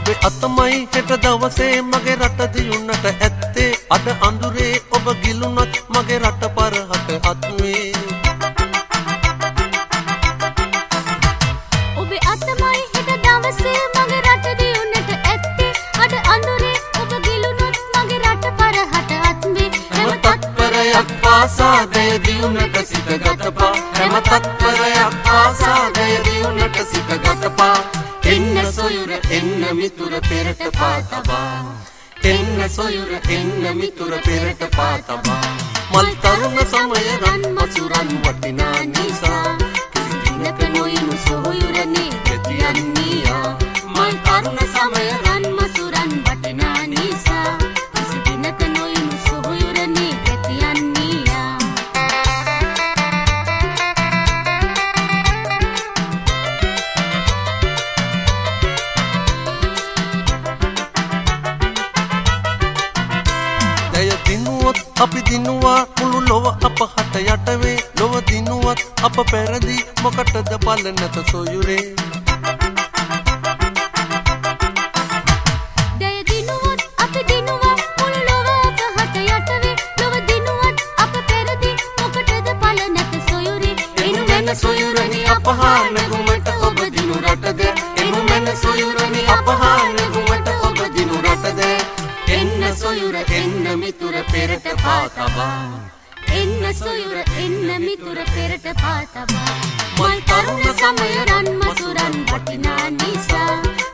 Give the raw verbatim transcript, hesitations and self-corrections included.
ඔබේ අතමයි හෙට දවසේ මගේ රට දියුණට ඇත්තේ අද අඳුරේ ඔබ ගිලුණත් මගේ රට පරහට අත්වේ ඔබේ අතමයි හෙට දවසේ මගේ රට දියුණට ඇත්තේ අද අඳුරේ ඔබ ගිලුණත් මගේ රට පරහට අත්වේ හැම තත්පරයක් පාසා දේ දියුණට සිත ගතපා හැම තත්පරයක් පාසා දේ දියුණට සිත ගතපා එන්න සොයුර එන්න මිතුර පෙරට පාතබා එන්න සොයුර එන්න මිතුර පෙරට පාතබා මල් තරුණ සමය රන් මසුරන් වටිනා නිසා කිසි දිනක නොයිනු සොයුරනේ ගතියන්නියා මල් තරුණ සමය රන් මසුරන් වටිනා නිසා කිසි දිනක නොයිනු සොයුරනේ ගතියන්නියා අපි දිනුවා මුළු ලොව අප හට යටවේ ලොව දිනුවත් අප පෙරදි මොකටද බල නැත සොයුරේ දය දිනුවත් අපි දිනුවා මුළු ලොව අප හට යටවේ ලොව දිනුවත් අප පෙරදි මොකටද බල නැත සොයුරේ එනු මැන සොයුරනි අපහා නෙගුමට ඔබ දිනු රටද එනු මැන සොයුරනි අපහා නෙගුමට ඔබ දිනු රටද එන්න සොයුර එන්න මිතුර පෙරට පාතබා එන්න සොයුර එන්න මිතුර පෙරට පාතබා මල් තරුණ සමය රන් මසුරන් වටිනා නිසා